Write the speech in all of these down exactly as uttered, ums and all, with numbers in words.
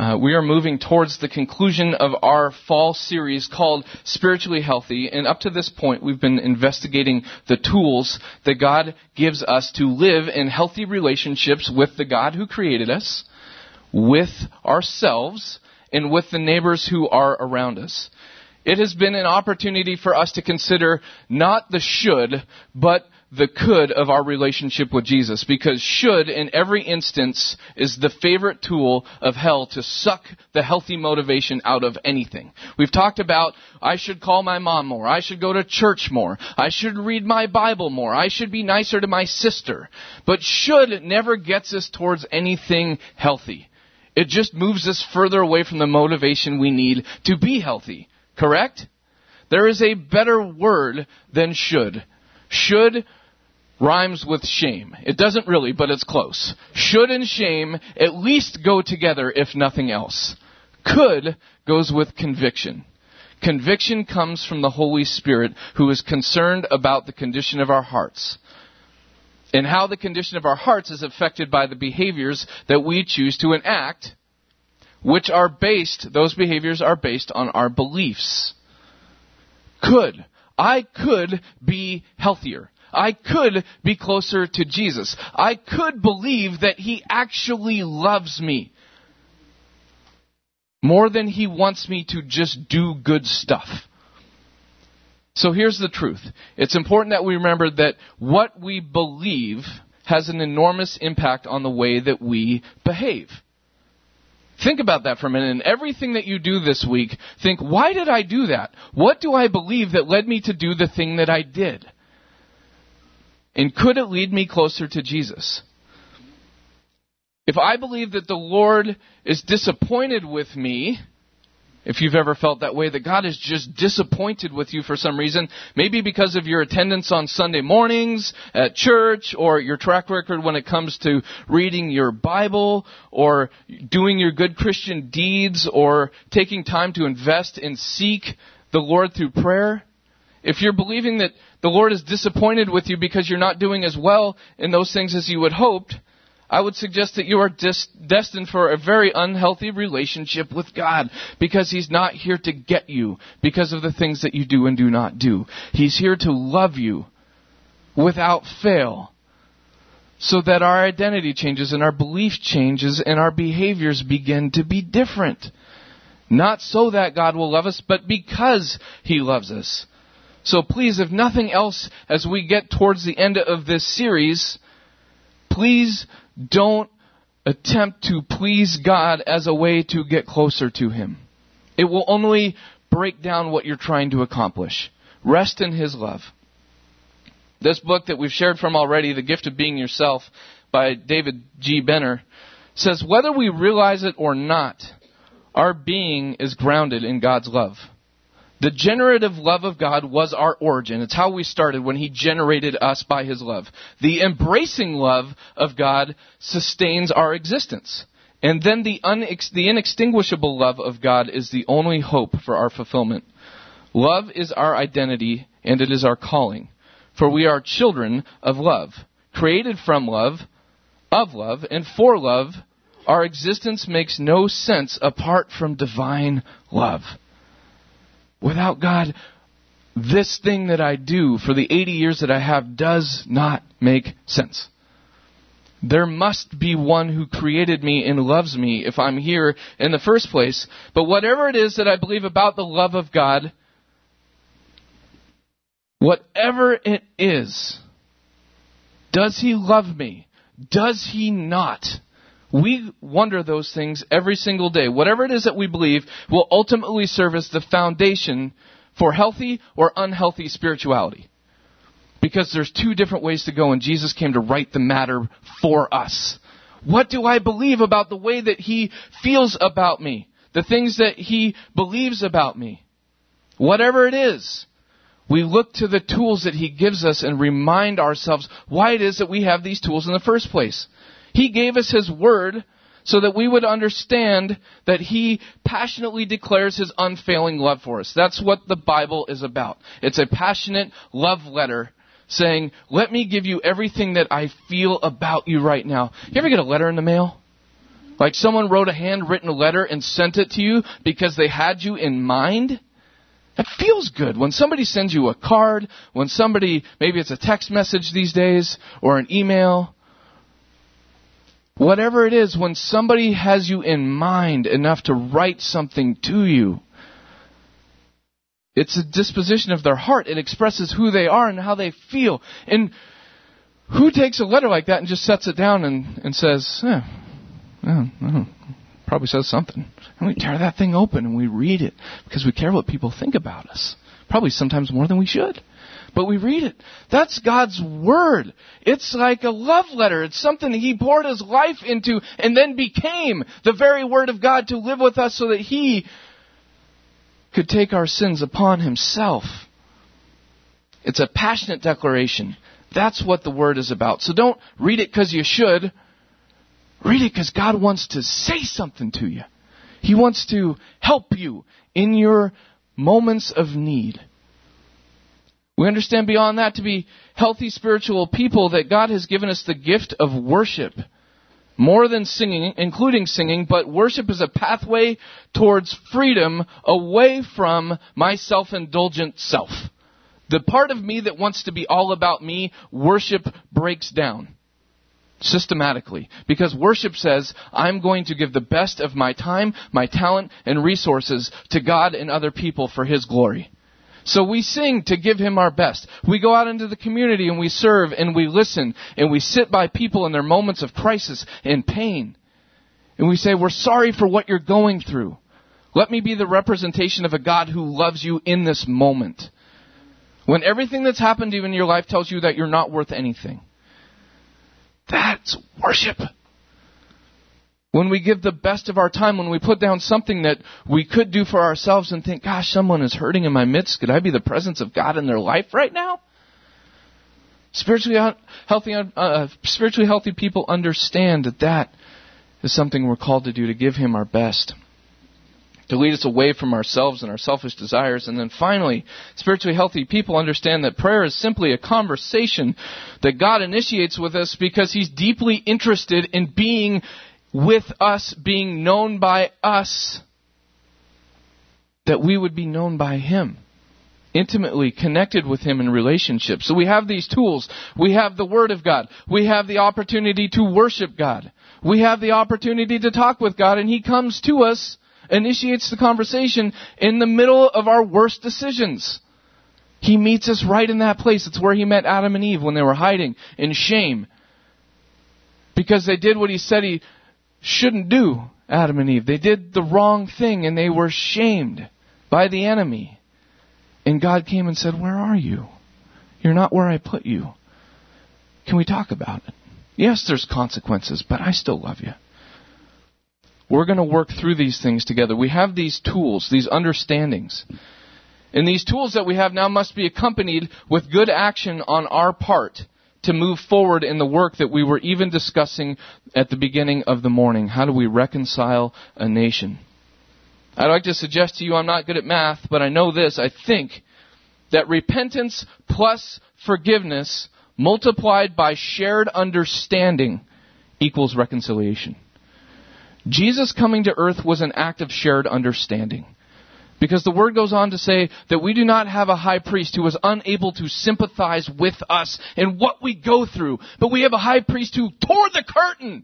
Uh, we are moving towards the conclusion of our fall series called Spiritually Healthy. And up to this point, we've been investigating the tools that God gives us to live in healthy relationships with the God who created us, with ourselves, and with the neighbors who are around us. It has been an opportunity for us to consider not the should, but the could of our relationship with Jesus, because should in every instance is the favorite tool of hell to suck the healthy motivation out of anything. We've talked about I should call my mom more, I should go to church more, I should read my Bible more, I should be nicer to my sister. But should never gets us towards anything healthy. It just moves us further away from the motivation we need to be healthy. Correct? There is a better word than should. Should rhymes with shame. It doesn't really, but it's close. Should and shame at least go together, if nothing else. Could goes with conviction. Conviction comes from the Holy Spirit, who is concerned about the condition of our hearts, and how the condition of our hearts is affected by the behaviors that we choose to enact, which are based, those behaviors are based on our beliefs. Could. I could be healthier. I could be closer to Jesus. I could believe that He actually loves me more than He wants me to just do good stuff. So here's the truth. It's important that we remember that what we believe has an enormous impact on the way that we behave. Think about that for a minute. And everything that you do this week, think, why did I do that? What do I believe that led me to do the thing that I did? And could it lead me closer to Jesus? If I believe that the Lord is disappointed with me, if you've ever felt that way, that God is just disappointed with you for some reason, maybe because of your attendance on Sunday mornings at church, or your track record when it comes to reading your Bible, or doing your good Christian deeds, or taking time to invest and seek the Lord through prayer. If you're believing that the Lord is disappointed with you because you're not doing as well in those things as you had hoped, I would suggest that you are dis- destined for a very unhealthy relationship with God, because He's not here to get you because of the things that you do and do not do. He's here to love you without fail, so that our identity changes and our belief changes and our behaviors begin to be different. Not so that God will love us, but because He loves us. So please, if nothing else, as we get towards the end of this series, please don't attempt to please God as a way to get closer to Him. It will only break down what you're trying to accomplish. Rest in His love. This book that we've shared from already, The Gift of Being Yourself, by David G. Benner, says whether we realize it or not, our being is grounded in God's love. The generative love of God was our origin. It's how we started when He generated us by His love. The embracing love of God sustains our existence. And then the, unex- the inextinguishable love of God is the only hope for our fulfillment. Love is our identity, and it is our calling. For we are children of love, created from love, of love, and for love. Our existence makes no sense apart from divine love. Without God, this thing that I do for the eighty years that I have does not make sense. There must be one who created me and loves me if I'm here in the first place. But whatever it is that I believe about the love of God, whatever it is, does He love me? Does He not? We wonder those things every single day. Whatever it is that we believe will ultimately serve as the foundation for healthy or unhealthy spirituality. Because there's two different ways to go, and Jesus came to right the matter for us. What do I believe about the way that He feels about me? The things that He believes about me? Whatever it is, we look to the tools that He gives us and remind ourselves why it is that we have these tools in the first place. He gave us His Word so that we would understand that He passionately declares His unfailing love for us. That's what the Bible is about. It's a passionate love letter saying, let me give you everything that I feel about you right now. You ever get a letter in the mail? Like someone wrote a handwritten letter and sent it to you because they had you in mind. It feels good when somebody sends you a card, when somebody, maybe it's a text message these days or an email. Whatever it is, when somebody has you in mind enough to write something to you, it's a disposition of their heart. It expresses who they are and how they feel. And who takes a letter like that and just sets it down and, and says, eh, well, well, probably says something. And we tear that thing open and we read it because we care what people think about us. Probably sometimes more than we should. But we read it. That's God's Word. It's like a love letter. It's something He poured His life into and then became the very Word of God to live with us so that He could take our sins upon Himself. It's a passionate declaration. That's what the Word is about. So don't read it because you should. Read it because God wants to say something to you. He wants to help you in your moments of need. We understand beyond that to be healthy spiritual people that God has given us the gift of worship. More than singing, including singing, but worship is a pathway towards freedom away from my self-indulgent self. The part of me that wants to be all about me, worship breaks down systematically. Because worship says, I'm going to give the best of my time, my talent, and resources to God and other people for His glory. So we sing to give Him our best. We go out into the community and we serve and we listen and we sit by people in their moments of crisis and pain. And we say, we're sorry for what you're going through. Let me be the representation of a God who loves you in this moment. When everything that's happened to you in your life tells you that you're not worth anything. That's worship. When we give the best of our time, when we put down something that we could do for ourselves and think, gosh, someone is hurting in my midst. Could I be the presence of God in their life right now? Spiritually healthy, uh, spiritually healthy people understand that that is something we're called to do, to give Him our best, to lead us away from ourselves and our selfish desires. And then finally, spiritually healthy people understand that prayer is simply a conversation that God initiates with us because He's deeply interested in being with us, being known by us, that we would be known by Him, intimately connected with Him in relationship. So we have these tools. We have the Word of God. We have the opportunity to worship God. We have the opportunity to talk with God, and He comes to us, initiates the conversation in the middle of our worst decisions. He meets us right in that place. It's where He met Adam and Eve when they were hiding in shame because they did what He said He shouldn't do, Adam and Eve. They did the wrong thing and they were shamed by the enemy. And God came and said, where are you? You're not where I put you. Can we talk about it? Yes, there's consequences, but I still love you. We're going to work through these things together. We have these tools, these understandings. And these tools that we have now must be accompanied with good action on our part to move forward in the work that we were even discussing at the beginning of the morning. How do we reconcile a nation? I'd like to suggest to you, I'm not good at math, but I know this. I think that repentance plus forgiveness multiplied by shared understanding equals reconciliation. Jesus coming to earth was an act of shared understanding. Because the Word goes on to say that we do not have a high priest who was unable to sympathize with us in what we go through. But we have a high priest who tore the curtain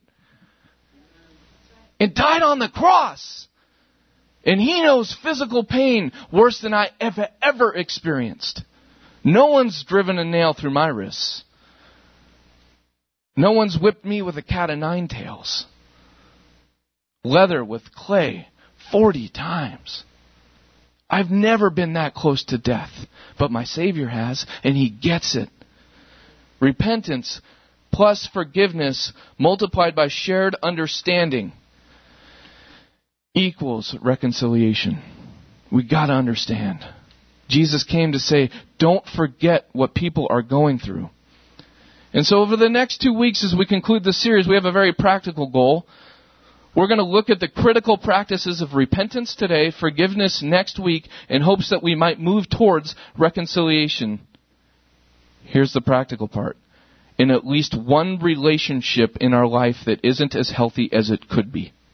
and died on the cross. And He knows physical pain worse than I ever, ever experienced. No one's driven a nail through my wrists. No one's whipped me with a cat of nine tails. Leather with clay forty times. I've never been that close to death, but my Savior has, and He gets it. Repentance plus forgiveness multiplied by shared understanding equals reconciliation. We got to understand. Jesus came to say, don't forget what people are going through. And so over the next two weeks as we conclude the series, we have a very practical goal. We're going to look at the critical practices of repentance today, forgiveness next week, in hopes that we might move towards reconciliation. Here's the practical part. In at least one relationship in our life that isn't as healthy as it could be.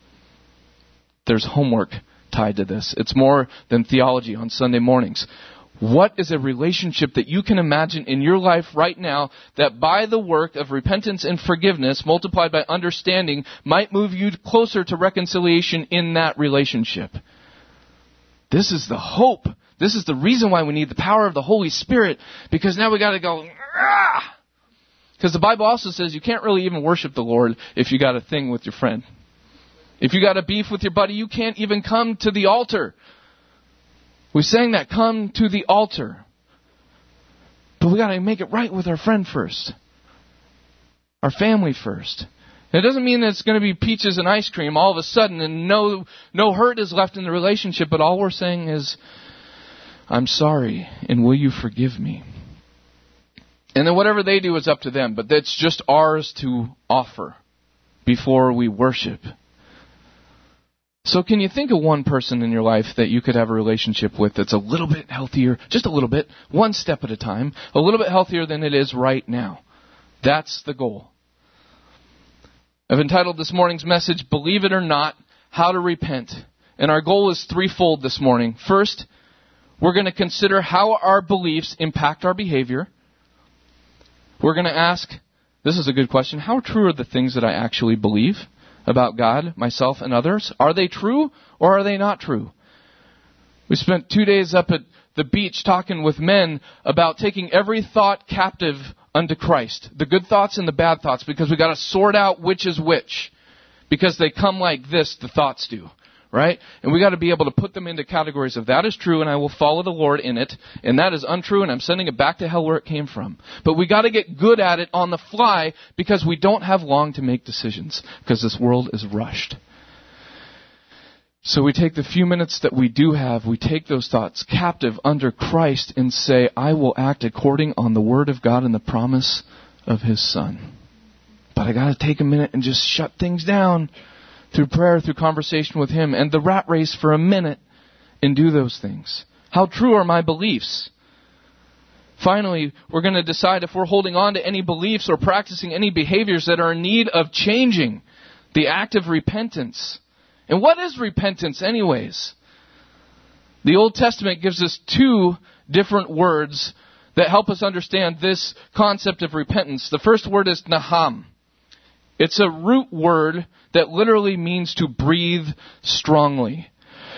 there's homework tied to this. It's more than theology on Sunday mornings. What is a relationship that you can imagine in your life right now that by the work of repentance and forgiveness multiplied by understanding might move you closer to reconciliation in that relationship? This is the hope. This is the reason why we need the power of the Holy Spirit, because now we got to go, ah! Because the Bible also says you can't really even worship the Lord if you got a thing with your friend. If you got a beef with your buddy, you can't even come to the altar. We sang that, come to the altar. But we got to make it right with our friend first. Our family first. And it doesn't mean that it's going to be peaches and ice cream all of a sudden and no no hurt is left in the relationship. But all we're saying is, I'm sorry, and will you forgive me? And then whatever they do is up to them. But that's just ours to offer before we worship. So can you think of one person in your life that you could have a relationship with that's a little bit healthier, just a little bit, one step at a time, a little bit healthier than it is right now? That's the goal. I've entitled this morning's message, Believe It or Not, How to Repent. And our goal is threefold this morning. First, we're going to consider how our beliefs impact our behavior. We're going to ask, this is a good question, how true are the things that I actually believe about God, myself, and others? Are they true or are they not true? We spent two days up at the beach talking with men about taking every thought captive unto Christ. The good thoughts and the bad thoughts, because we got to sort out which is which. Because they come like this, the thoughts do. Right? And we got to be able to put them into categories of that is true and I will follow the Lord in it, and that is untrue and I'm sending it back to hell where it came from. But we got to get good at it on the fly, because we don't have long to make decisions, because this world is rushed. So we take the few minutes that we do have, we take those thoughts captive under Christ and say, I will act according on the Word of God and the promise of His Son. But I got to take a minute and just shut things down through prayer, through conversation with Him, and the rat race for a minute and do those things. How true are my beliefs? Finally, we're going to decide if we're holding on to any beliefs or practicing any behaviors that are in need of changing. The act of repentance. And what is repentance anyways? The Old Testament gives us two different words that help us understand this concept of repentance. The first word is naham. It's a root word that literally means to breathe strongly.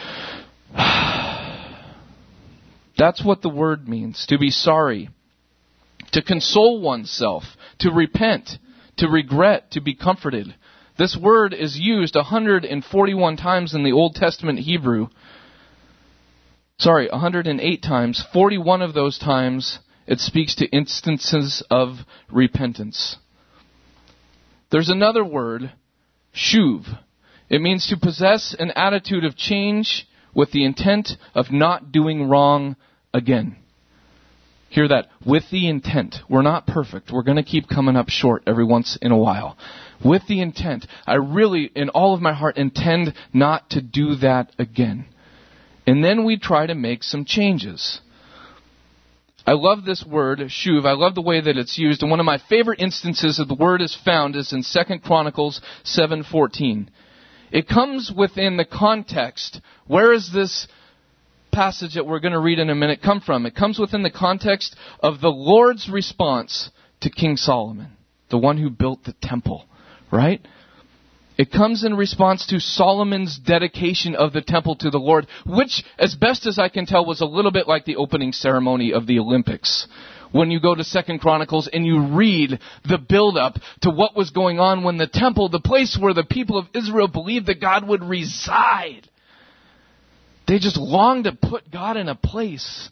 That's what the word means, to be sorry, to console oneself, to repent, to regret, to be comforted. This word is used one hundred forty-one times in the Old Testament Hebrew. Sorry, one hundred eight times. forty-one of those times it speaks to instances of repentance. There's another word, shuv. It means to possess an attitude of change with the intent of not doing wrong again. Hear that. With the intent. We're not perfect. We're going to keep coming up short every once in a while. With the intent. I really, in all of my heart, intend not to do that again. And then we try to make some changes. I love this word, shuv. I love the way that it's used. And one of my favorite instances of the word is found is in Second Chronicles seven fourteen. It comes within the context. Where is this passage that we're going to read in a minute come from? It comes within the context of the Lord's response to King Solomon, the one who built the temple, right? It comes in response to Solomon's dedication of the temple to the Lord, which, as best as I can tell, was a little bit like the opening ceremony of the Olympics. When you go to Second Chronicles and you read the build-up to what was going on when the temple, the place where the people of Israel believed that God would reside, they just longed to put God in a place.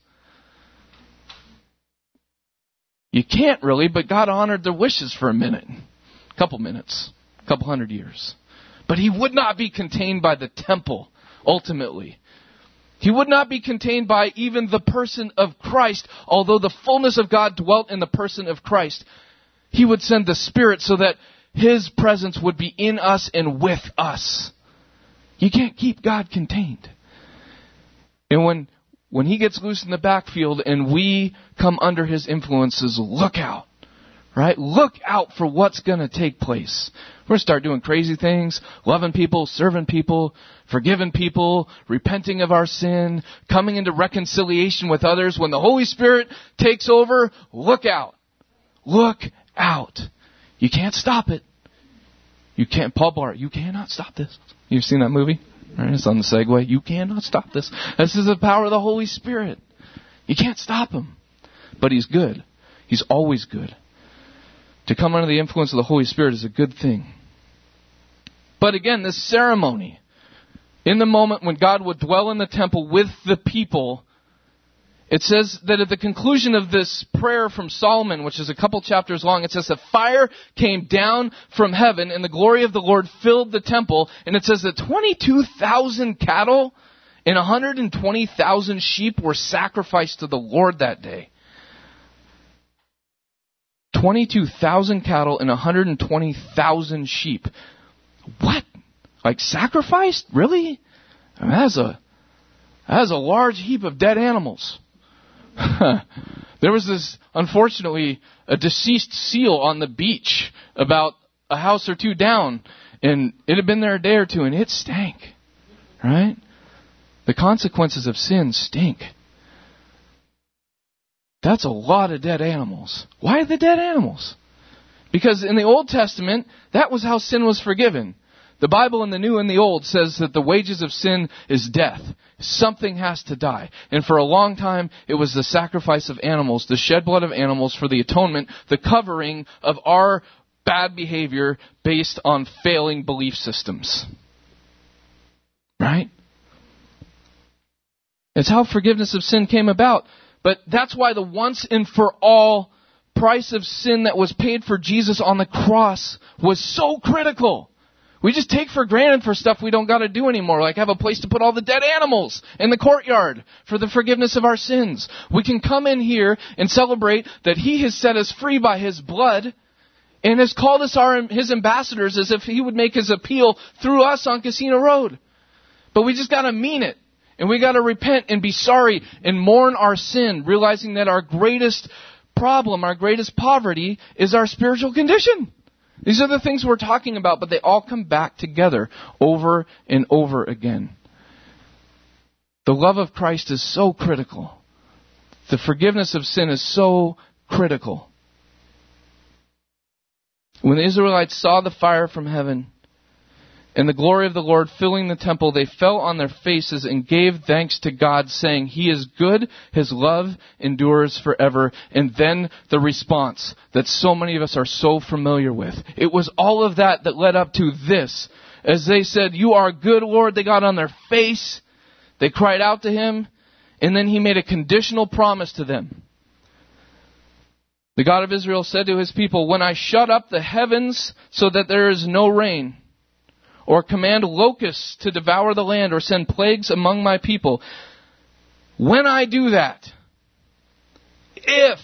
You can't really, but God honored their wishes for a minute, a couple minutes. Couple hundred years. But He would not be contained by the temple, ultimately. He would not be contained by even the person of Christ, although the fullness of God dwelt in the person of Christ. He would send the Spirit so that His presence would be in us and with us. You can't keep God contained. And when, when He gets loose in the backfield and we come under His influences, look out. Right? Look out for what's going to take place. We're going to start doing crazy things, loving people, serving people, forgiving people, repenting of our sin, coming into reconciliation with others. When the Holy Spirit takes over, look out. Look out. You can't stop it. You can't, Paul Blart, you cannot stop this. You've seen that movie? Right, it's on the Segway. You cannot stop this. This is the power of the Holy Spirit. You can't stop him. But he's good. He's always good. To come under the influence of the Holy Spirit is a good thing. But again, this ceremony, in the moment when God would dwell in the temple with the people, it says that at the conclusion of this prayer from Solomon, which is a couple chapters long, it says the fire came down from heaven and the glory of the Lord filled the temple. And it says that twenty-two thousand cattle and one hundred twenty thousand sheep were sacrificed to the Lord that day. twenty-two thousand cattle and one hundred twenty thousand sheep. What? Like sacrificed? Really? I mean, that's a, that's a large heap of dead animals. There was this, unfortunately, a deceased seal on the beach about a house or two down, and it had been there a day or two, and it stank. Right? The consequences of sin stink. That's a lot of dead animals. Why the dead animals? Because in the Old Testament, that was how sin was forgiven. The Bible in the New and the Old says that the wages of sin is death. Something has to die. And for a long time, it was the sacrifice of animals, the shed blood of animals for the atonement, the covering of our bad behavior based on failing belief systems. Right? It's how forgiveness of sin came about. But that's why the once and for all price of sin that was paid for Jesus on the cross was so critical. We just take for granted for stuff we don't got to do anymore, like have a place to put all the dead animals in the courtyard for the forgiveness of our sins. We can come in here and celebrate that He has set us free by His blood and has called us our, His ambassadors as if He would make His appeal through us on Casino Road. But we just got to mean it. And we got to repent and be sorry and mourn our sin, realizing that our greatest problem, our greatest poverty is our spiritual condition. These are the things we're talking about, but they all come back together over and over again. The love of Christ is so critical. The forgiveness of sin is so critical. When the Israelites saw the fire from heaven and the glory of the Lord filling the temple, they fell on their faces and gave thanks to God, saying, He is good, His love endures forever. And then the response that so many of us are so familiar with. It was all of that that led up to this. As they said, You are good, Lord, they got on their face. They cried out to Him. And then He made a conditional promise to them. The God of Israel said to His people, When I shut up the heavens so that there is no rain, or command locusts to devour the land, or send plagues among my people. When I do that, if,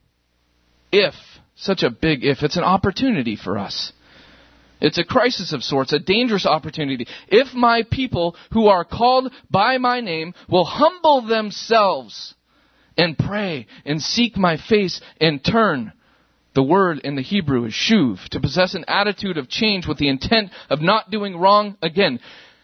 if, such a big if, it's an opportunity for us. It's a crisis of sorts, a dangerous opportunity. If my people who are called by my name will humble themselves and pray and seek my face and turn. The word in the Hebrew is shuv, to possess an attitude of change with the intent of not doing wrong again.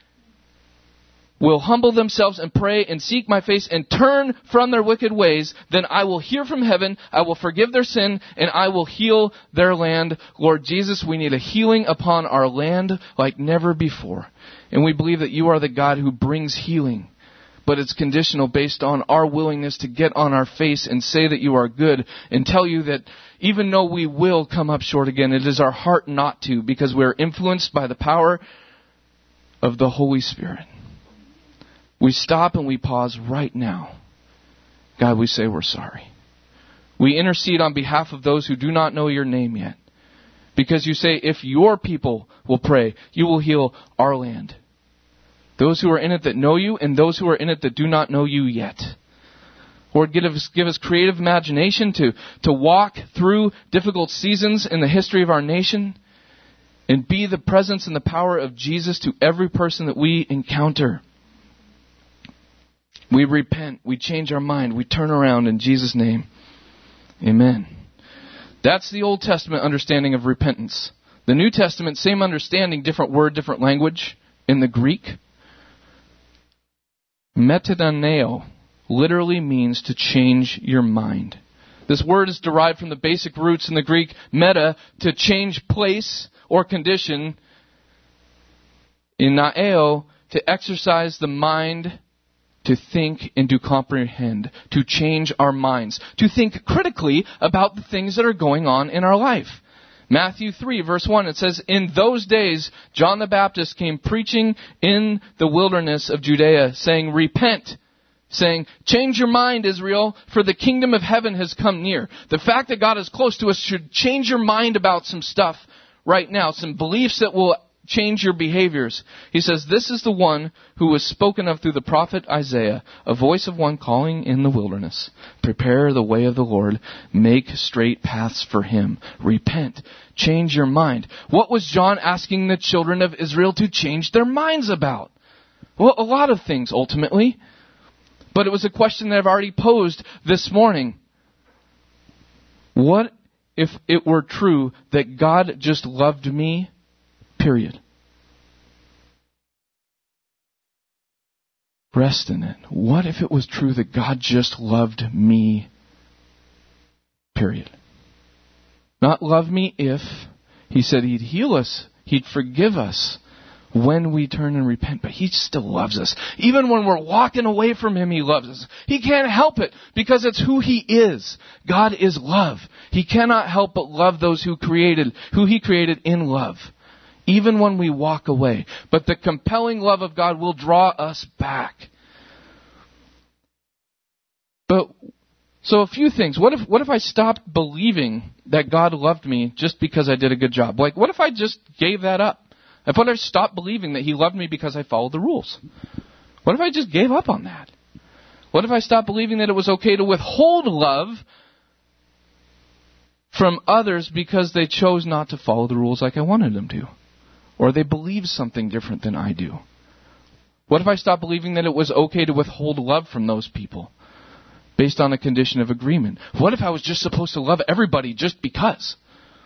Will humble themselves and pray and seek my face and turn from their wicked ways, then I will hear from heaven, I will forgive their sin, and I will heal their land. Lord Jesus, we need a healing upon our land like never before. And we believe that You are the God who brings healing. But it's conditional based on our willingness to get on our face and say that You are good and tell You that even though we will come up short again, it is our heart not to, because we are influenced by the power of the Holy Spirit. We stop and we pause right now. God, we say we're sorry. We intercede on behalf of those who do not know Your name yet. Because You say, if Your people will pray, You will heal our land. Those who are in it that know You, and those who are in it that do not know You yet. Lord, give us, give us creative imagination to, to walk through difficult seasons in the history of our nation and be the presence and the power of Jesus to every person that we encounter. We repent, we change our mind, we turn around in Jesus' name. Amen. That's the Old Testament understanding of repentance. The New Testament, same understanding, different word, different language in the Greek. Metanoeo literally means to change your mind. This word is derived from the basic roots in the Greek meta, to change place or condition, in naeo, to exercise the mind, to think and to comprehend, to change our minds, to think critically about the things that are going on in our life. Matthew three, verse one, it says, "In those days, John the Baptist came preaching in the wilderness of Judea, saying, 'Repent,' saying, 'Change your mind, Israel, for the kingdom of heaven has come near.'" The fact that God is close to us should change your mind about some stuff right now, some beliefs that will change your behaviors. He says, "This is the one who was spoken of through the prophet Isaiah, a voice of one calling in the wilderness. Prepare the way of the Lord, make straight paths for him. Repent, change your mind." What was John asking the children of Israel to change their minds about? Well, a lot of things ultimately. But it was a question that I've already posed this morning. What if it were true that God just loved me? Period. Rest in it. What if it was true that God just loved me? Period. Not love me if He said He'd heal us, He'd forgive us when we turn and repent, but He still loves us. Even when we're walking away from Him, He loves us. He can't help it because it's who He is. God is love. He cannot help but love those who created, who He created in love. Even when we walk away. But the compelling love of God will draw us back. But, so a few things. What if, what if I stopped believing that God loved me just because I did a good job? Like, what if I just gave that up? If what if I stopped believing that He loved me because I followed the rules? What if I just gave up on that? What if I stopped believing that it was okay to withhold love from others because they chose not to follow the rules like I wanted them to? Or they believe something different than I do? What if I stopped believing that it was okay to withhold love from those people based on a condition of agreement? What if I was just supposed to love everybody just because?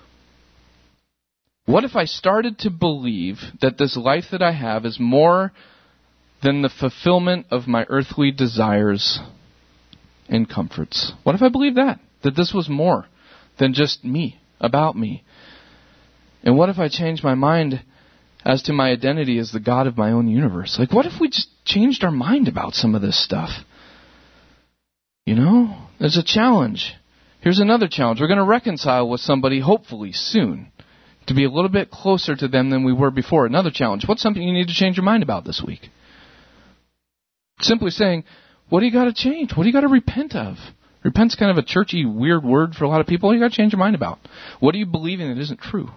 What if I started to believe that this life that I have is more than the fulfillment of my earthly desires and comforts? What if I believed that? That this was more than just me, about me? And what if I changed my mind as to my identity as the God of my own universe? Like, what if we just changed our mind about some of this stuff? You know, there's a challenge. Here's another challenge. We're going to reconcile with somebody hopefully soon to be a little bit closer to them than we were before. Another challenge. What's something you need to change your mind about this week? Simply saying, what do you got to change? What do you got to repent of? Repent's kind of a churchy, weird word for a lot of people. What do you got to change your mind about? What are you believing that isn't true?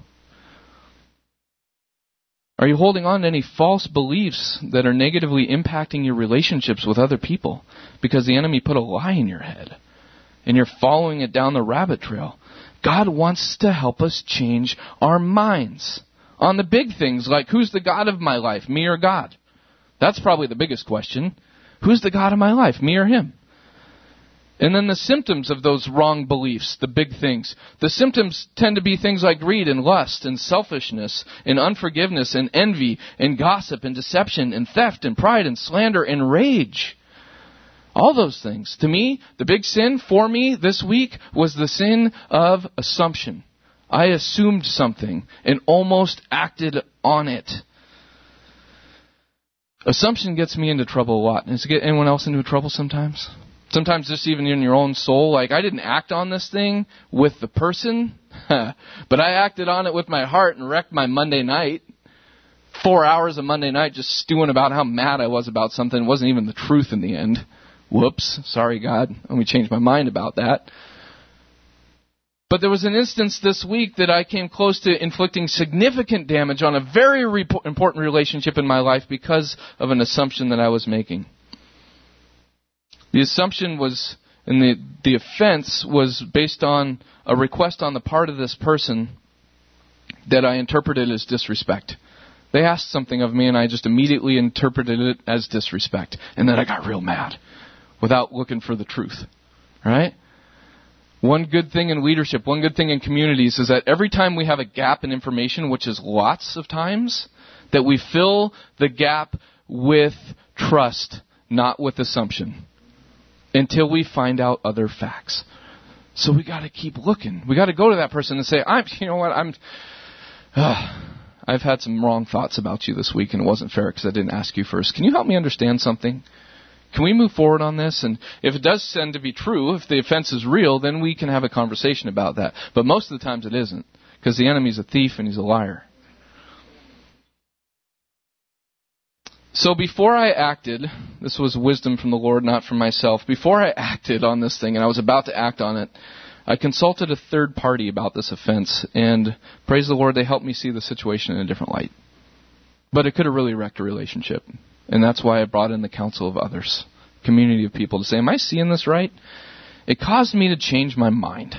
Are you holding on to any false beliefs that are negatively impacting your relationships with other people because the enemy put a lie in your head and you're following it down the rabbit trail? God wants to help us change our minds on the big things like, who's the God of my life, me or God? That's probably the biggest question. Who's the God of my life, me or Him? And then the symptoms of those wrong beliefs, the big things. The symptoms tend to be things like greed and lust and selfishness and unforgiveness and envy and gossip and deception and theft and pride and slander and rage. All those things. To me, the big sin for me this week was the sin of assumption. I assumed something and almost acted on it. Assumption gets me into trouble a lot. Does it get anyone else into trouble sometimes? Sometimes just even in your own soul. Like, I didn't act on this thing with the person, but I acted on it with my heart and wrecked my Monday night. Four hours of Monday night just stewing about how mad I was about something. It wasn't even the truth in the end. Whoops. Sorry, God. Let me change my mind about that. But there was an instance this week that I came close to inflicting significant damage on a very re- important relationship in my life because of an assumption that I was making. The assumption was, and the, the offense was based on a request on the part of this person that I interpreted as disrespect. They asked something of me and I just immediately interpreted it as disrespect. And then I got real mad without looking for the truth. Right? One good thing in leadership, one good thing in communities is that every time we have a gap in information, which is lots of times, that we fill the gap with trust, not with assumption, until we find out other facts. So we got to keep looking. We got to go to that person and say, "I'm, you know what? I'm, uh, I've had some wrong thoughts about you this week, and it wasn't fair because I didn't ask you first. Can you help me understand something? Can we move forward on this?" And if it does tend to be true, if the offense is real, then we can have a conversation about that. But most of the times it isn't, because the enemy's a thief and he's a liar. So before I acted, this was wisdom from the Lord, not from myself. Before I acted on this thing, and I was about to act on it, I consulted a third party about this offense. And praise the Lord, they helped me see the situation in a different light. But it could have really wrecked a relationship. And that's why I brought in the counsel of others, community of people, to say, am I seeing this right? It caused me to change my mind.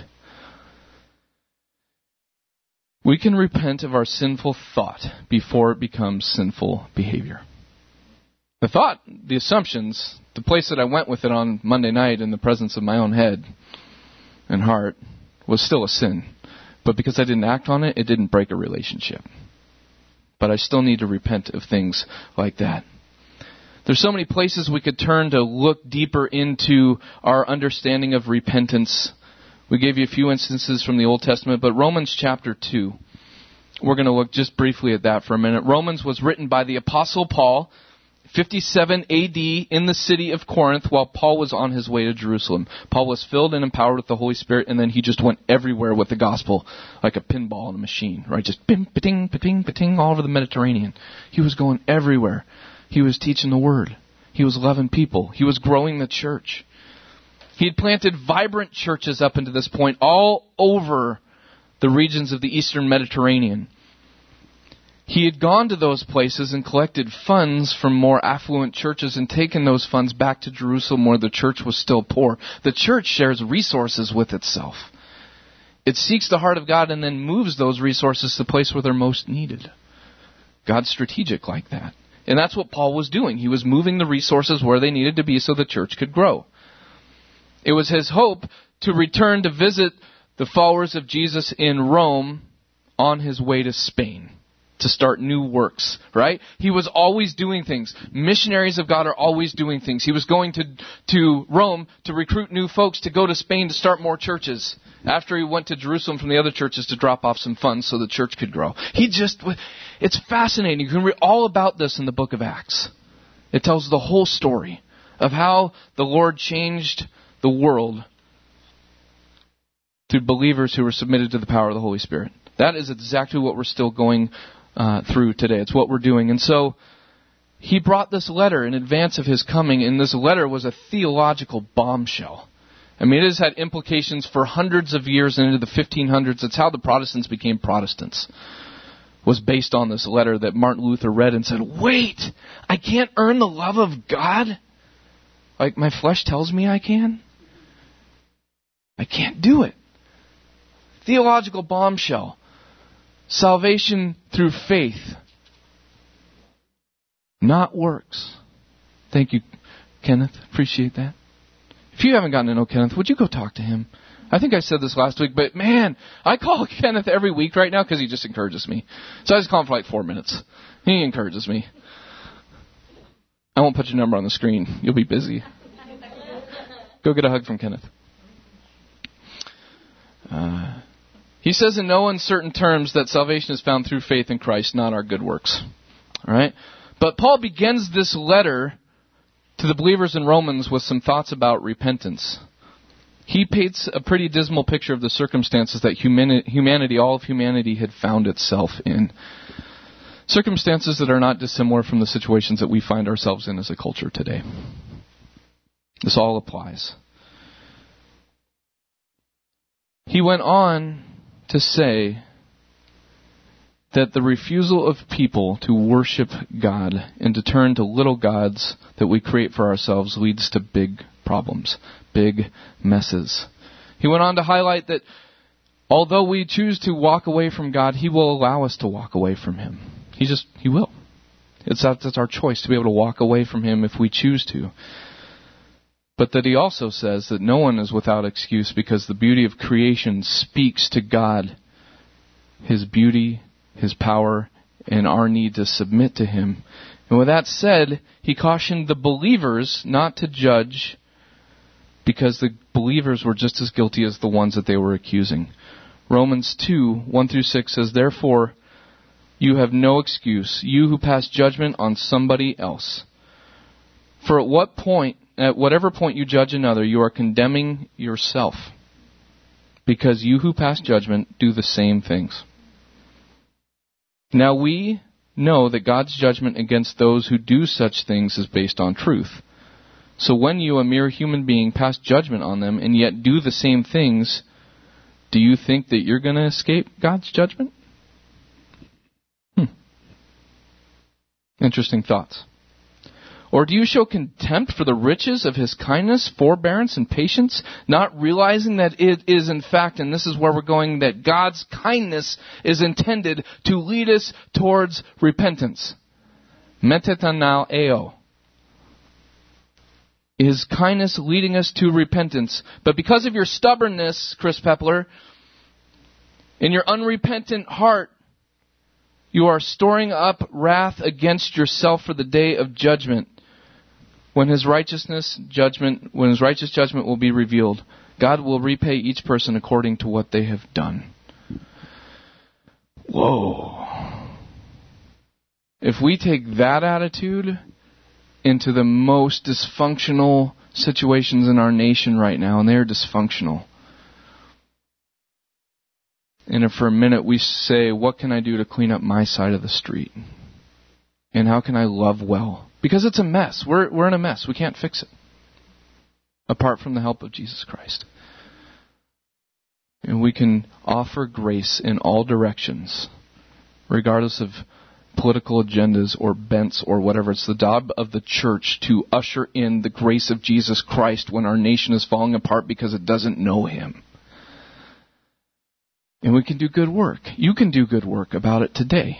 We can repent of our sinful thought before it becomes sinful behavior. The thought, the assumptions, the place that I went with it on Monday night in the presence of my own head and heart was still a sin. But because I didn't act on it, it didn't break a relationship. But I still need to repent of things like that. There's so many places we could turn to look deeper into our understanding of repentance. We gave you a few instances from the Old Testament, but Romans chapter two, we're going to look just briefly at that for a minute. Romans was written by the Apostle Paul, fifty-seven A D, in the city of Corinth while Paul was on his way to Jerusalem. Paul was filled and empowered with the Holy Spirit, and then he just went everywhere with the gospel like a pinball in a machine, right? Just bim, pa-ting, pa-ting, pa-ting, all over the Mediterranean. He was going everywhere. He was teaching the Word. He was loving people. He was growing the church. He had planted vibrant churches up until this point all over the regions of the Eastern Mediterranean. He had gone to those places and collected funds from more affluent churches and taken those funds back to Jerusalem where the church was still poor. The church shares resources with itself. It seeks the heart of God and then moves those resources to the place where they're most needed. God's strategic like that. And that's what Paul was doing. He was moving the resources where they needed to be so the church could grow. It was his hope to return to visit the followers of Jesus in Rome on his way to Spain to start new works, right? He was always doing things. Missionaries of God are always doing things. He was going to, to Rome to recruit new folks to go to Spain to start more churches after he went to Jerusalem from the other churches to drop off some funds so the church could grow. He just, it's fascinating. You can read all about this in the book of Acts. It tells the whole story of how the Lord changed the world through believers who were submitted to the power of the Holy Spirit. That is exactly what we're still going uh, through today. It's what we're doing. And so he brought this letter in advance of his coming, and this letter was a theological bombshell. I mean, it has had implications for hundreds of years and into the fifteen hundreds. It's how the Protestants became Protestants. Was based on this letter that Martin Luther read and said, wait, I can't earn the love of God? Like my flesh tells me I can? I can't do it. Theological bombshell. Salvation through faith. Not works. Thank you, Kenneth. Appreciate that. If you haven't gotten to know Kenneth, would you go talk to him? I think I said this last week, but man, I call Kenneth every week right now because he just encourages me. So I just call him for like four minutes. He encourages me. I won't put your number on the screen. You'll be busy. Go get a hug from Kenneth. Uh, he says in no uncertain terms that salvation is found through faith in Christ, not our good works. All right? But Paul begins this letter to the believers in Romans with some thoughts about repentance. He paints a pretty dismal picture of the circumstances that humani- humanity, all of humanity, had found itself in. Circumstances that are not dissimilar from the situations that we find ourselves in as a culture today. This all applies. He went on to say that the refusal of people to worship God and to turn to little gods that we create for ourselves leads to big problems, big messes. He went on to highlight that although we choose to walk away from God, He will allow us to walk away from Him. He just, He will. It's that's our choice to be able to walk away from Him if we choose to. But that he also says that no one is without excuse because the beauty of creation speaks to God, His beauty, His power, and our need to submit to Him. And with that said, he cautioned the believers not to judge because the believers were just as guilty as the ones that they were accusing. Romans two, one through six says, "Therefore, you have no excuse, you who pass judgment on somebody else. For at what point, at whatever point you judge another, you are condemning yourself, because you who pass judgment do the same things. Now we know that God's judgment against those who do such things is based on truth. So when you, a mere human being, pass judgment on them and yet do the same things, do you think that you're going to escape God's judgment?" Hmm. Interesting thoughts. "Or do you show contempt for the riches of His kindness, forbearance, and patience, not realizing that it is in fact," and this is where we're going, "that God's kindness is intended to lead us towards repentance." Metetanao eo. His kindness leading us to repentance. But because of your stubbornness, Chris Pepler, in your unrepentant heart, you are storing up wrath against yourself for the day of judgment. When His righteousness judgment, when His righteous judgment will be revealed, God will repay each person according to what they have done. Whoa. If we take that attitude into the most dysfunctional situations in our nation right now, and they are dysfunctional, and if for a minute we say, what can I do to clean up my side of the street? And how can I love well? Because it's a mess. We're we're in a mess. We can't fix it apart from the help of Jesus Christ. And we can offer grace in all directions, regardless of political agendas or bents or whatever. It's the job of the church to usher in the grace of Jesus Christ when our nation is falling apart because it doesn't know Him. And we can do good work. You can do good work about it today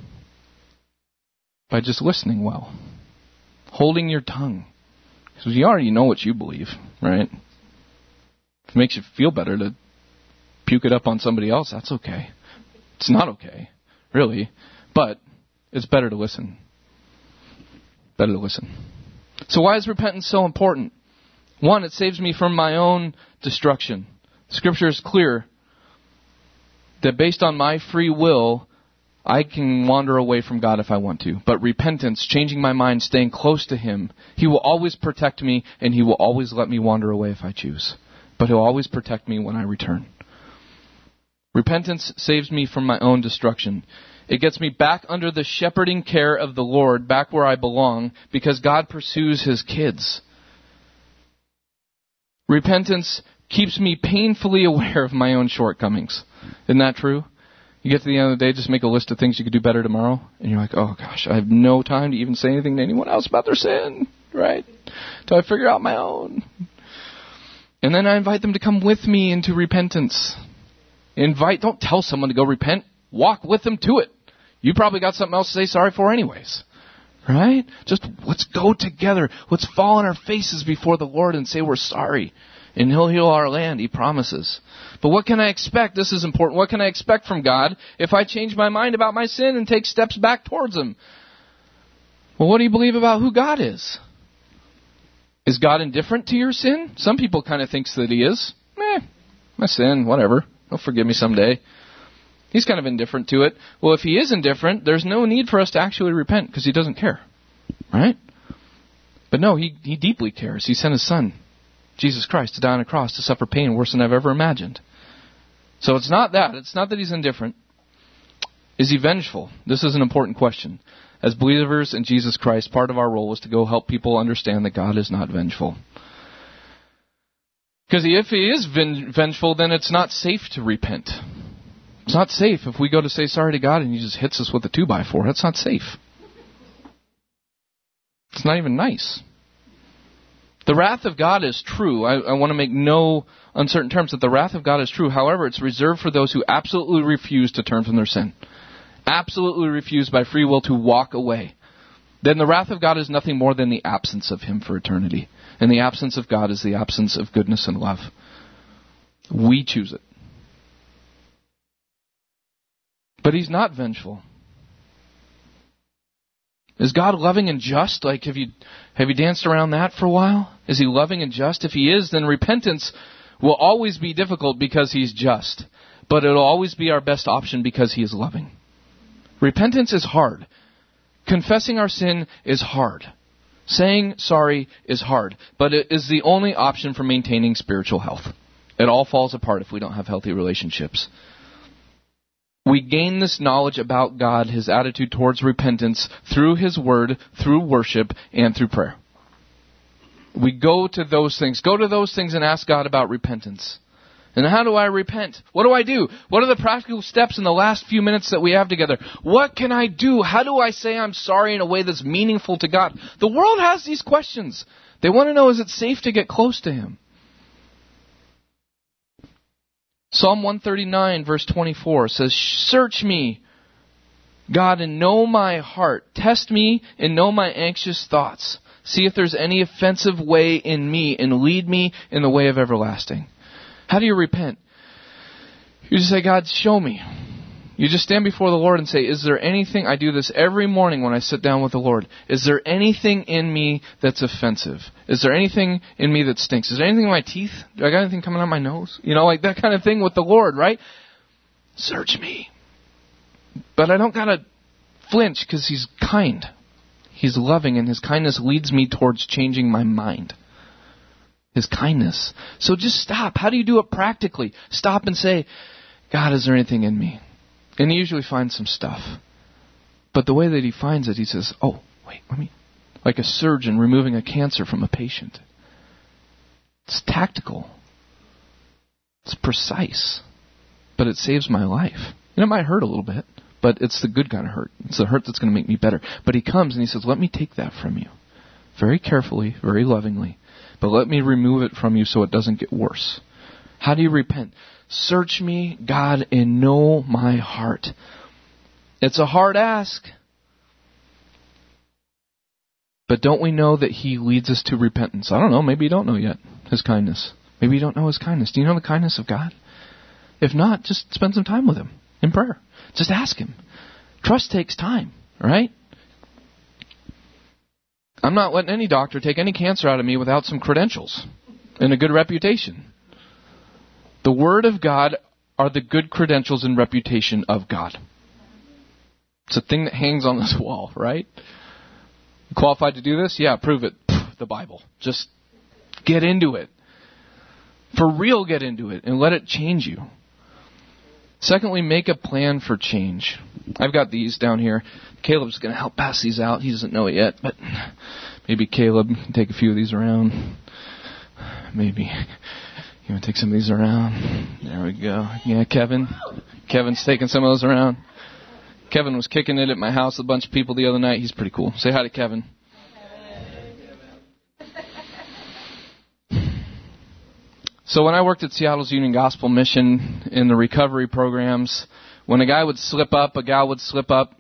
by just listening well, holding your tongue. Because you already know what you believe, right? If it makes you feel better to puke it up on somebody else, that's okay. It's not okay, really. But it's better to listen. Better to listen. So why is repentance so important? One, it saves me from my own destruction. Scripture is clear that based on my free will, I can wander away from God if I want to. But repentance, changing my mind, staying close to Him, He will always protect me, and He will always let me wander away if I choose. But He'll always protect me when I return. Repentance saves me from my own destruction. It gets me back under the shepherding care of the Lord, back where I belong, because God pursues His kids. Repentance keeps me painfully aware of my own shortcomings. Isn't that true? You get to the end of the day, just make a list of things you could do better tomorrow, and you're like, oh gosh, I have no time to even say anything to anyone else about their sin, right? Till I figure out my own. And then I invite them to come with me into repentance. Invite, don't tell someone to go repent. Walk with them to it. You probably got something else to say sorry for anyways. Right? Just let's go together. Let's fall on our faces before the Lord and say we're sorry. And He'll heal our land, He promises. But what can I expect? This is important. What can I expect from God if I change my mind about my sin and take steps back towards Him? Well, what do you believe about who God is? Is God indifferent to your sin? Some people kind of think that He is. Eh, my sin, whatever. He'll forgive me someday. He's kind of indifferent to it. Well, if He is indifferent, there's no need for us to actually repent because He doesn't care. Right? But no, He, he deeply cares. He sent His Son, Jesus Christ, to die on a cross to suffer pain worse than I've ever imagined. So it's not that. It's not that He's indifferent. Is He vengeful? This is an important question. As believers in Jesus Christ, part of our role is to go help people understand that God is not vengeful. Because if He is vengeful, then it's not safe to repent. It's not safe if we go to say sorry to God and He just hits us with a two by four. That's not safe. It's not even nice. The wrath of God is true. I, I want to make no uncertain terms that the wrath of God is true. However, it's reserved for those who absolutely refuse to turn from their sin. Absolutely refuse by free will to walk away. then the wrath of God is nothing more than the absence of Him for eternity. And the absence of God is the absence of goodness and love. We choose it. But He's not vengeful. Is God loving and just? Like, have you have you danced around that for a while? Is He loving and just? If He is, then repentance will always be difficult because He's just. But it'll always be our best option because He is loving. Repentance is hard. Confessing our sin is hard. Saying sorry is hard. But it is the only option for maintaining spiritual health. It all falls apart if we don't have healthy relationships. We gain this knowledge about God, His attitude towards repentance, through His Word, through worship, and through prayer. We go to those things. Go to those things and ask God about repentance. And how do I repent? What do I do? What are the practical steps in the last few minutes that we have together? What can I do? How do I say I'm sorry in a way that's meaningful to God? The world has these questions. They want to know, is it safe to get close to Him? Psalm one thirty-nine, verse twenty-four says, "Search me, God, and know my heart. Test me and know my anxious thoughts. See if there's any offensive way in me, and lead me in the way of everlasting." How do you repent? You just say, God, show me. You just stand before the Lord and say, is there anything, I do this every morning when I sit down with the Lord, is there anything in me that's offensive? Is there anything in me that stinks? Is there anything in my teeth? Do I got anything coming out my nose? You know, like that kind of thing with the Lord, right? Search me. But I don't got to flinch because He's kind. He's loving, and His kindness leads me towards changing my mind. His kindness. So just stop. How do you do it practically? Stop and say, God, is there anything in me? And He usually finds some stuff. But the way that He finds it, He says, oh, wait, let me... Like a surgeon removing a cancer from a patient. It's tactical. It's precise. But it saves my life. And it might hurt a little bit, but it's the good kind of hurt. It's the hurt that's going to make me better. But He comes and He says, let me take that from you. Very carefully, very lovingly. But let me remove it from you so it doesn't get worse. How do you repent? Search me, God, and know my heart. It's a hard ask. But don't we know that He leads us to repentance? I don't know. Maybe you don't know yet His kindness. Maybe you don't know His kindness. Do you know the kindness of God? If not, just spend some time with Him in prayer. Just ask Him. Trust takes time, right? I'm not letting any doctor take any cancer out of me without some credentials and a good reputation. The Word of God are the good credentials and reputation of God. It's a thing that hangs on this wall, right? You qualified to do this? Yeah, prove it. Pff, the Bible. Just get into it. For real, get into it and let it change you. Secondly, make a plan for change. I've got these down here. Caleb's going to help pass these out. He doesn't know it yet, but maybe Caleb can take a few of these around. Maybe you want to take some of these around. There we go. Yeah, Kevin. Kevin's taking some of those around. Kevin was kicking it at my house with a bunch of people the other night. He's pretty cool. Say hi to Kevin. So when I worked at Seattle's Union Gospel Mission in the recovery programs, when a guy would slip up, a gal would slip up,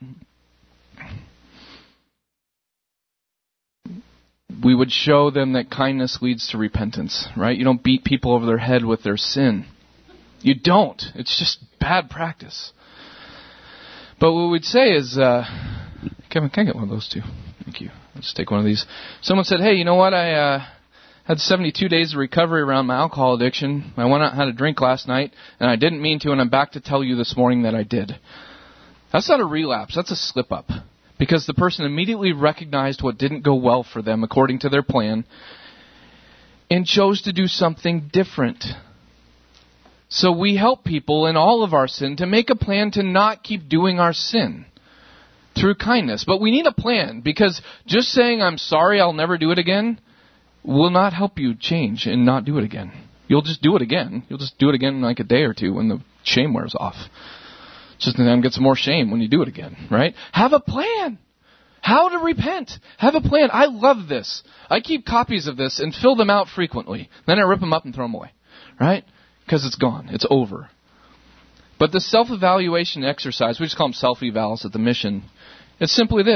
we would show them that kindness leads to repentance, right? You don't beat people over their head with their sin. You don't. It's just bad practice. But what we'd say is, uh, Kevin, can I get one of those too? Thank you. I'll just take one of these. Someone said, hey, you know what? I uh, had seventy-two days of recovery around my alcohol addiction. I went out and had a drink last night, and I didn't mean to, and I'm back to tell you this morning that I did. That's not a relapse. That's a slip-up. Because the person immediately recognized what didn't go well for them according to their plan and chose to do something different. So we help people in all of our sin to make a plan to not keep doing our sin through kindness. But we need a plan, because just saying I'm sorry, I'll never do it again will not help you change and not do it again. You'll just do it again. You'll just do it again in like a day or two when the shame wears off. Just then get some more shame when you do it again, right? Have a plan. How to repent. Have a plan. I love this. I keep copies of this and fill them out frequently. Then I rip them up and throw them away, right? Because it's gone. It's over. But the self-evaluation exercise, we just call them self-evals at the mission, it's simply this.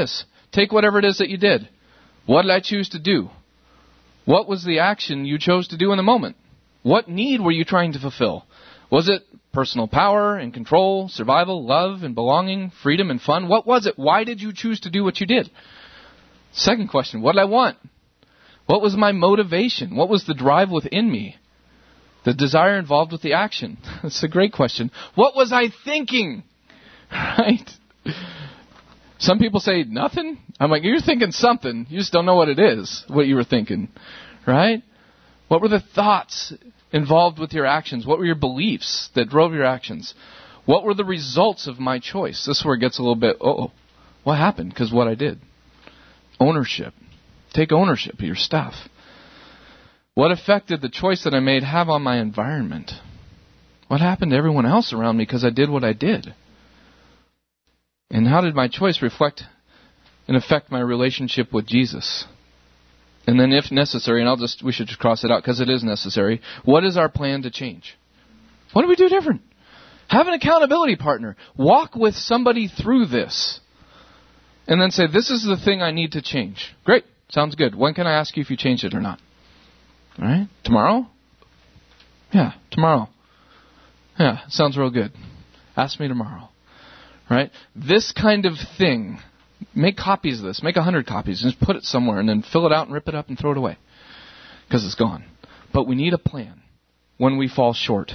Take whatever it is that you did. What did I choose to do? What was the action you chose to do in the moment? What need were you trying to fulfill? Was it personal power and control, survival, love and belonging, freedom and fun? What was it? Why did you choose to do what you did? Second question, what did I want? What was my motivation? What was the drive within me? The desire involved with the action. That's a great question. What was I thinking? Right? Some people say nothing. I'm like, you're thinking something. You just don't know what it is, what you were thinking. Right? What were the thoughts involved with your actions? What were your beliefs that drove your actions? What were the results of my choice? This is where it gets a little bit, oh, what happened? Because what I did. Ownership. Take ownership of your stuff. What effect did the choice that I made have on my environment? What happened to everyone else around me because I did what I did? And how did my choice reflect and affect my relationship with Jesus? And then if necessary, and I'll just, we should just cross it out because it is necessary, what is our plan to change? What do we do different? Have an accountability partner. Walk with somebody through this. And then say, this is the thing I need to change. Great. Sounds good. When can I ask you if you changed it or not? All right? Tomorrow? Yeah, tomorrow. Yeah, sounds real good. Ask me tomorrow. Right? This kind of thing, make copies of this. Make a hundred copies and just put it somewhere and then fill it out and rip it up and throw it away. Because it's gone. But we need a plan when we fall short.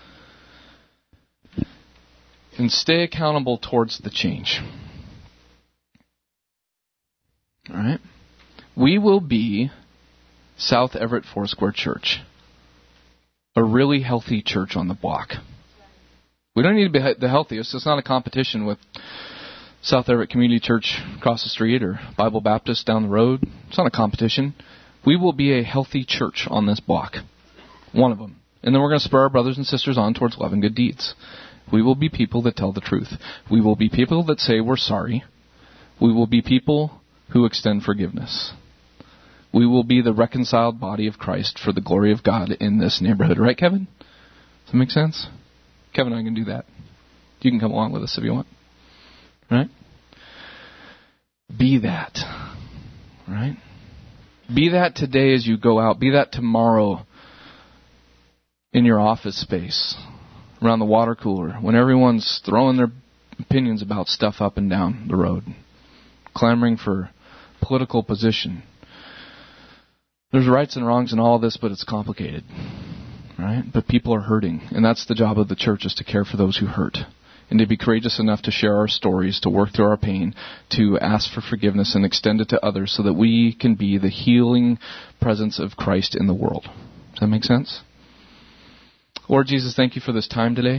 And stay accountable towards the change. All right? We will be South Everett Foursquare Church. A really healthy church on the block. We don't need to be the healthiest. It's not a competition with South Everett Community Church across the street or Bible Baptist down the road. It's not a competition. We will be a healthy church on this block. One of them. And then we're going to spur our brothers and sisters on towards love and good deeds. We will be people that tell the truth. We will be people that say we're sorry. We will be people who extend forgiveness. We will be the reconciled body of Christ for the glory of God in this neighborhood. Right, Kevin? Does that make sense? Kevin and I can do that. You can come along with us if you want. Right? Be that. Right? Be that today as you go out. Be that tomorrow in your office space, around the water cooler, when everyone's throwing their opinions about stuff up and down the road, clamoring for political position. There's rights and wrongs in all of this, but it's complicated. Right? But people are hurting, and that's the job of the church, is to care for those who hurt, and to be courageous enough to share our stories, to work through our pain, to ask for forgiveness and extend it to others so that we can be the healing presence of Christ in the world. Does that make sense? Lord Jesus, thank you for this time today.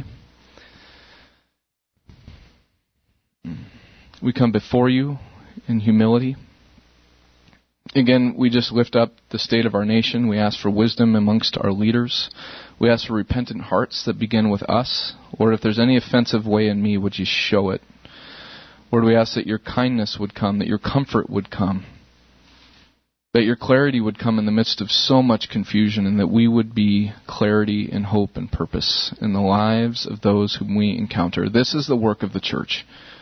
We come before you in humility. Again, we just lift up the state of our nation. We ask for wisdom amongst our leaders. We ask for repentant hearts that begin with us. Lord, if there's any offensive way in me, would you show it? Lord, we ask that your kindness would come, that your comfort would come, that your clarity would come in the midst of so much confusion, and that we would be clarity and hope and purpose in the lives of those whom we encounter. This is the work of the church.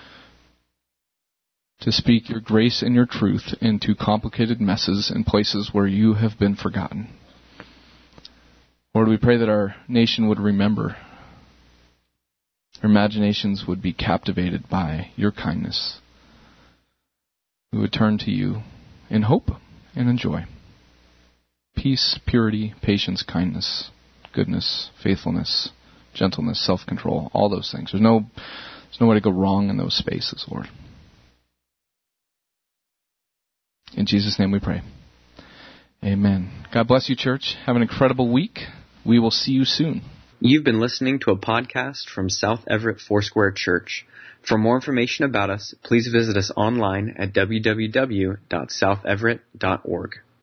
To speak your grace and your truth into complicated messes and places where you have been forgotten. Lord, we pray that our nation would remember. Our imaginations would be captivated by your kindness. We would turn to you in hope and in joy. Peace, purity, patience, kindness, goodness, faithfulness, gentleness, self-control, all those things. There's no, there's no way to go wrong in those spaces, Lord. In Jesus' name we pray. Amen. God bless you, church. Have an incredible week. We will see you soon. You've been listening to a podcast from South Everett Foursquare Church. For more information about us, please visit us online at w w w dot south everett dot org.